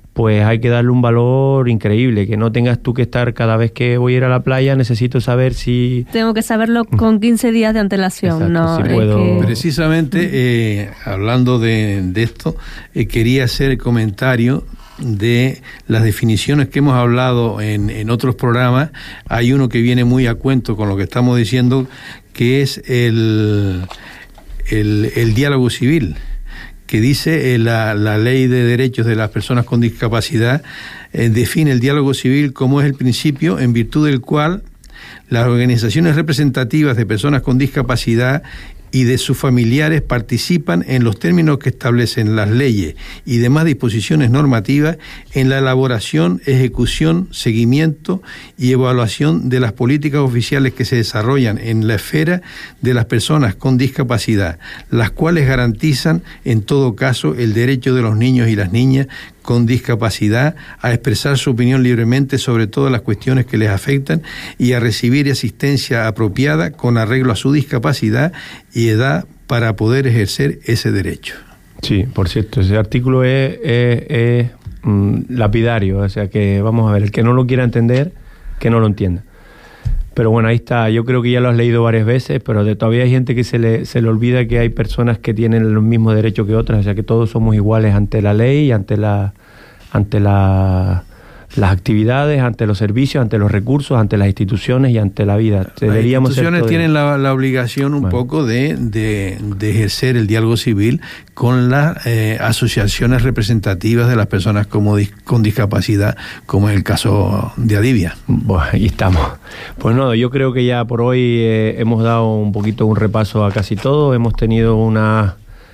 pues hay que darle un valor increíble, que no tengas tú que estar cada vez que voy a ir a la playa, necesito saber si... Tengo que saberlo con 15 días de antelación. Exacto, ¿no? si puedo... Precisamente, hablando de esto, quería hacer el comentario de las definiciones que hemos hablado en otros programas. Hay uno que viene muy a cuento con lo que estamos diciendo, que es el diálogo civil, que dice la Ley de Derechos de las Personas con Discapacidad, define el diálogo civil como es el principio en virtud del cual las organizaciones representativas de personas con discapacidad y de sus familiares participan en los términos que establecen las leyes y demás disposiciones normativas en la elaboración, ejecución, seguimiento y evaluación de las políticas oficiales que se desarrollan en la esfera de las personas con discapacidad, las cuales garantizan en todo caso el derecho de los niños y las niñas con discapacidad a expresar su opinión libremente sobre todas las cuestiones que les afectan y a recibir asistencia apropiada con arreglo a su discapacidad y edad para poder ejercer ese derecho. Sí, por cierto, ese artículo es lapidario, o sea que vamos a ver, el que no lo quiera entender, que no lo entienda. Pero bueno, ahí está, yo creo que ya lo has leído varias veces, pero todavía hay gente que se le olvida que hay personas que tienen los mismos derechos que otras, o sea que todos somos iguales ante la ley, ante las actividades, ante los servicios, ante los recursos, ante las instituciones y ante la vida. Las instituciones tienen la obligación un poco de ejercer el diálogo civil con las asociaciones representativas de las personas con discapacidad, como es el caso de Adivia. Bueno, ahí estamos. Pues no, yo creo que ya por hoy hemos dado un poquito un repaso a casi todo. Hemos tenido una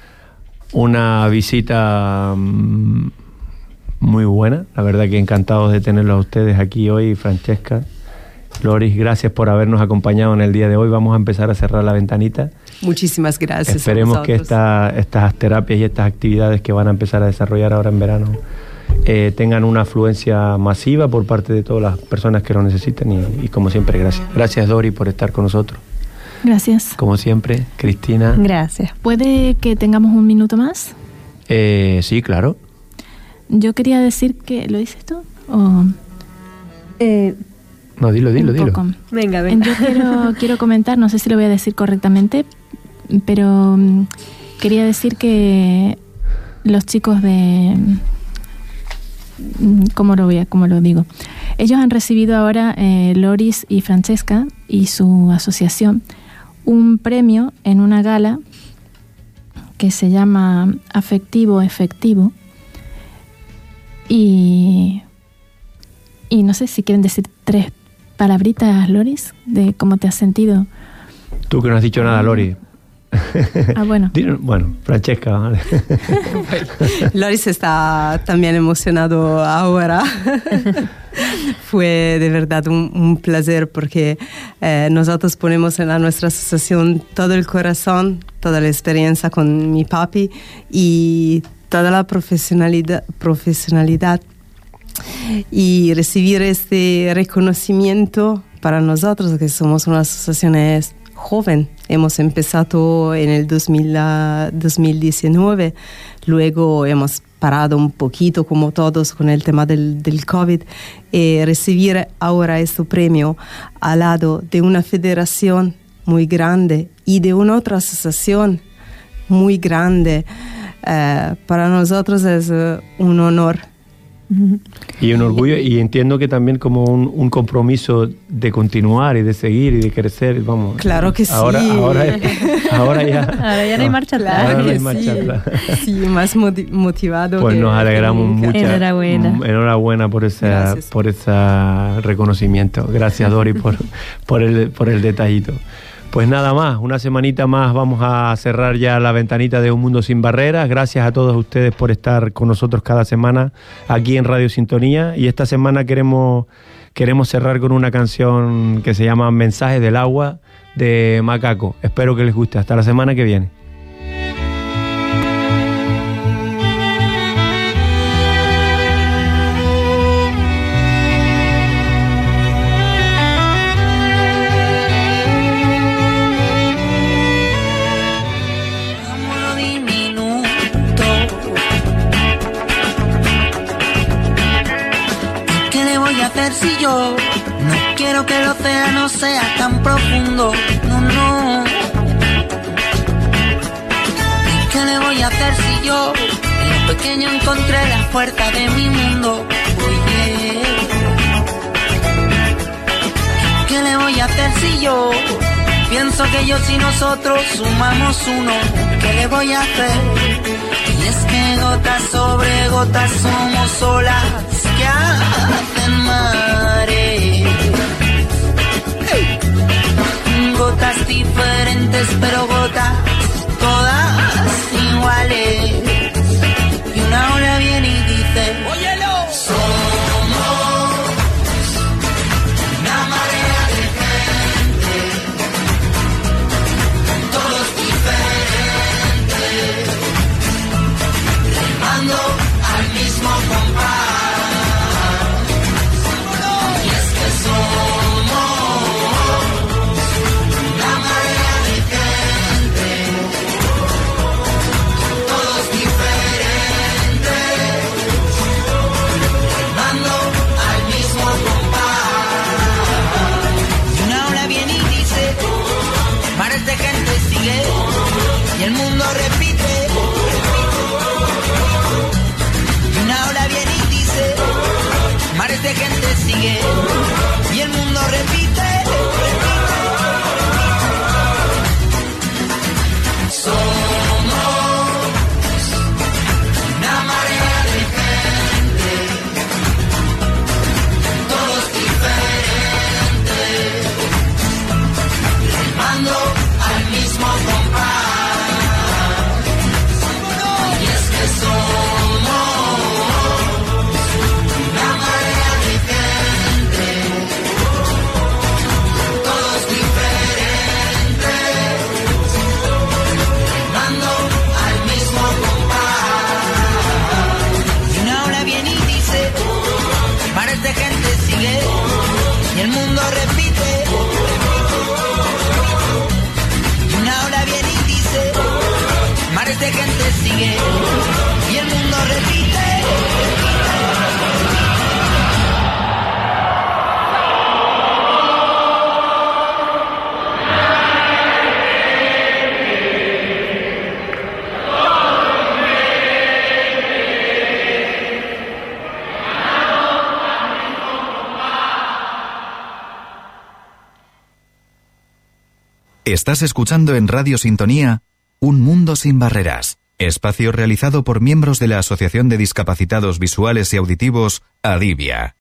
visita muy buena, la verdad que encantados de tenerlos a ustedes aquí hoy. Francesca, Loris, gracias por habernos acompañado en el día de hoy. Vamos a empezar a cerrar la ventanita. Muchísimas gracias. Esperemos que estas terapias y estas actividades que van a empezar a desarrollar ahora en verano tengan una afluencia masiva por parte de todas las personas que lo necesiten y como siempre, gracias. Gracias, Dori, por estar con nosotros. Gracias. Como siempre, Cristina. Gracias. ¿Puede que tengamos un minuto más? Sí, claro. Yo quería decir que... ¿Lo dices tú? No, dilo. Venga. Yo quiero comentar, no sé si lo voy a decir correctamente, pero quería decir que los chicos de... ¿Cómo lo digo? Ellos han recibido ahora, Loris y Francesca y su asociación, un premio en una gala que se llama Afectivo Efectivo. Y no sé si quieren decir 3 palabritas, Loris, de cómo te has sentido. Tú que no has dicho nada, Loris. Bueno. Bueno, Francesca. Vale. Loris está también emocionado ahora. Fue de verdad un placer porque nosotros ponemos en nuestra asociación todo el corazón, toda la experiencia con mi papi y toda la profesionalidad y recibir este reconocimiento para nosotros que somos una asociación joven. Hemos empezado en el 2019, luego hemos parado un poquito como todos con el tema del COVID. Recibir ahora este premio al lado de una federación muy grande y de una otra asociación muy grande, para nosotros es un honor. Y un orgullo, y entiendo que también como un compromiso de continuar y de seguir y de crecer, vamos. Claro que ahora sí. Ahora ya no hay marcha atrás. Claro no hay que marcha atrás. Sí, más motivado. Pues nos alegramos mucho. Enhorabuena por ese reconocimiento. Gracias, Dori, por el detallito. Pues nada más, una semanita más vamos a cerrar ya la ventanita de Un Mundo Sin Barreras. Gracias a todos ustedes por estar con nosotros cada semana aquí en Radio Sintonía. Y esta semana queremos cerrar con una canción que se llama Mensajes del Agua de Macaco. Espero que les guste. Hasta la semana que viene. si yo no quiero que el océano sea tan profundo? No, no. ¿Y qué le voy a hacer si yo en lo pequeño encontré la fuerza de mi mundo? Oye, ¿qué le voy a hacer si yo pienso que ellos y nosotros sumamos uno? ¿Qué le voy a hacer? Y es que gotas sobre gotas somos olas que hacen mares. Gotas diferentes pero gotas todas iguales. Y una ola viene y dice: óyelo. Somos una marea de gente, todos diferentes, remando al mismo compás. Y es que somos una marea de gente, todos diferentes, remando al mismo compás. Y una ola viene y dice: mares de gente sigue, y el mundo repite. Y una ola viene y dice: mares de gente sigue, y el mundo repite. Somos una marea de gente, todos diferentes, remando al mismo compás. Y es que somos una marea de gente, todos diferentes, remando al mismo compás. Y una ola viene y dice: mares de gente sigue, y el mundo repite. Y una ola viene y dice: mares de gente sigue, y el mundo repite. Estás escuchando en Radio Sintonía Un Mundo Sin Barreras, espacio realizado por miembros de la Asociación de Discapacitados Visuales y Auditivos, ADIVIA.